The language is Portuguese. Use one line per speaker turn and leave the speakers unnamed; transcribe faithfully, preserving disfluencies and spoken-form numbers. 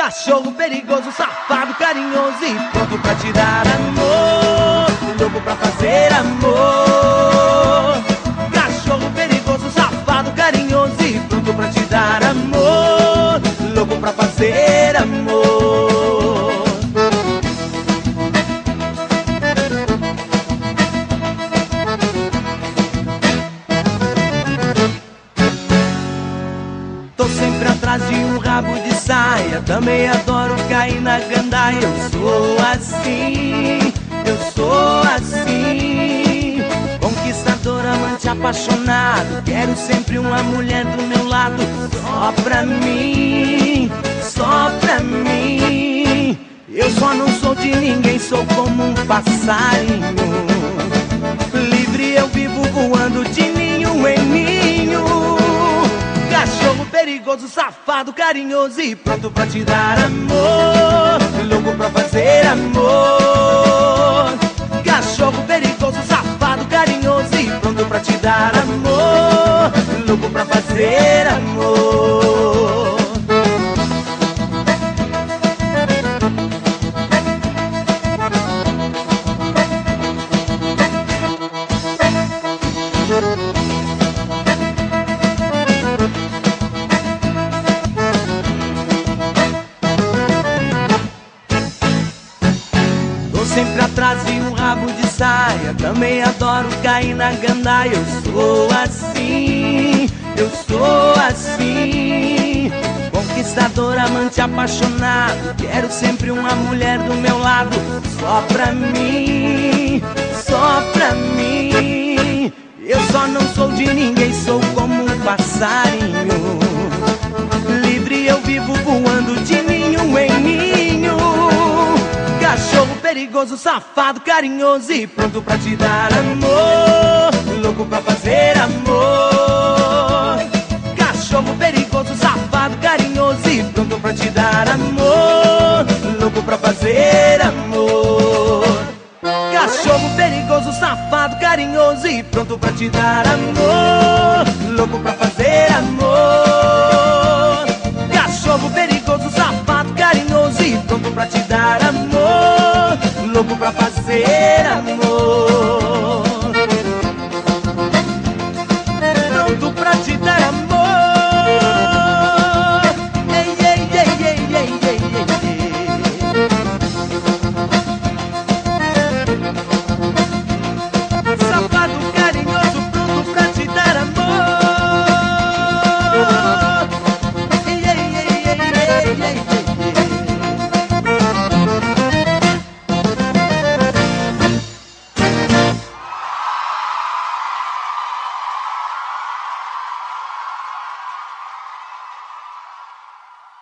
Cachorro perigoso, safado, carinhoso e pronto pra te dar amor, louco pra fazer amor. Cachorro perigoso, safado, carinhoso e pronto pra te dar amor, louco pra fazer amor. Tô sempre atrás de um rabo de saia, também adoro cair na gandaia. Eu sou assim, eu sou assim, conquistador, amante, apaixonado. Quero sempre uma mulher do meu lado, só pra mim, só pra mim. Eu só não sou de ninguém, sou como um passarinho livre, eu vivo voando de ninho em ninho. Cachorro perigoso, safado, carinhoso e pronto pra te dar amor, louco pra fazer amor. Cachorro perigoso, safado, carinhoso e pronto pra te dar amor, louco pra fazer amor. Sempre atrás de um rabo de saia, também adoro cair na gandaia. Eu sou assim, eu sou assim, conquistador, amante, apaixonado. Quero sempre uma mulher do meu lado, só pra mim, só pra mim. Eu só não sou de ninguém, sou como um passarinho livre, eu vivo voando de ninho em ninho. Cachorro perigoso, safado, carinhoso e pronto pra te dar amor, louco pra fazer amor. Cachorro perigoso, safado, carinhoso e pronto pra te dar amor, louco pra fazer amor. Cachorro perigoso, safado, carinhoso e pronto pra te dar amor, louco pra fazer amor. Cachorro perigoso, safado, carinhoso e pronto pra te dar amor, louco pra fazer